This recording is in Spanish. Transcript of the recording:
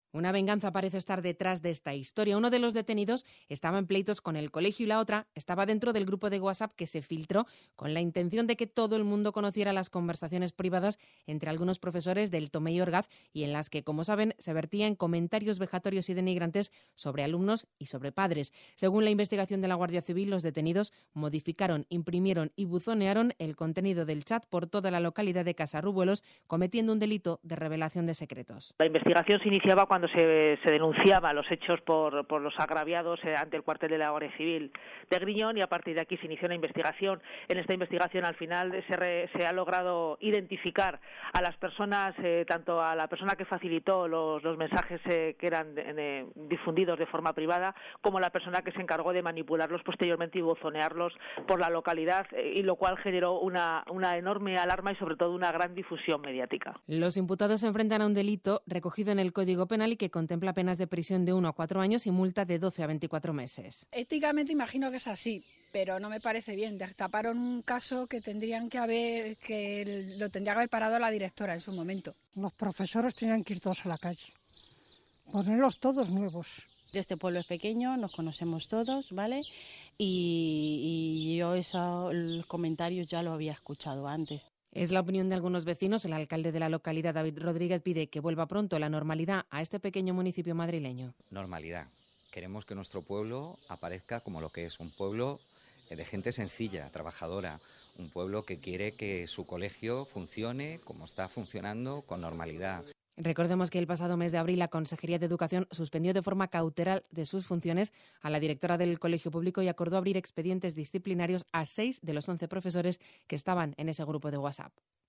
Una venganza parece estar detrás de esta historia. Uno de los detenidos estaba en pleitos con el colegio y la otra estaba dentro del grupo de WhatsApp que se filtró con la intención de que todo el mundo conociera las conversaciones privadas entre algunos profesores del Tomé y Orgaz y en las que, como saben, se vertían comentarios vejatorios y denigrantes sobre alumnos y sobre padres. Según la investigación de la Guardia Civil, los detenidos modificaron, imprimieron y buzonearon el contenido del chat por toda la localidad de Casarrubuelos, cometiendo un delito de revelación de secretos. La investigación se iniciaba cuando se denunciaban los hechos por los agraviados ante el cuartel de la Guardia Civil de Griñón, y a partir de aquí se inició una investigación. En esta investigación al final se ha logrado identificar a las personas, tanto a la persona que facilitó los mensajes que eran difundidos de forma privada, como a la persona que se encargó de manipularlos posteriormente y buzonearlos por la localidad, y lo cual generó una enorme alarma y sobre todo una gran difusión mediática. Los imputados se enfrentan a un delito recogido en el Código Penal y que contempla penas de prisión de 1 a 4 años y multa de 12 a 24 meses. Éticamente imagino que es así, pero no me parece bien. Destaparon un caso que lo tendría que haber parado la directora en su momento. Los profesores tenían que ir todos a la calle, ponerlos todos nuevos. Este pueblo es pequeño, nos conocemos todos, ¿vale? Y yo los comentarios ya lo había escuchado antes. Es la opinión de algunos vecinos. El alcalde de la localidad, David Rodríguez, pide que vuelva pronto la normalidad a este pequeño municipio madrileño. Normalidad. Queremos que nuestro pueblo aparezca como lo que es, un pueblo de gente sencilla, trabajadora, un pueblo que quiere que su colegio funcione como está funcionando, con normalidad. Recordemos que el pasado mes de abril la Consejería de Educación suspendió de forma cautelar de sus funciones a la directora del colegio público y acordó abrir expedientes disciplinarios a 6 de los 11 profesores que estaban en ese grupo de WhatsApp.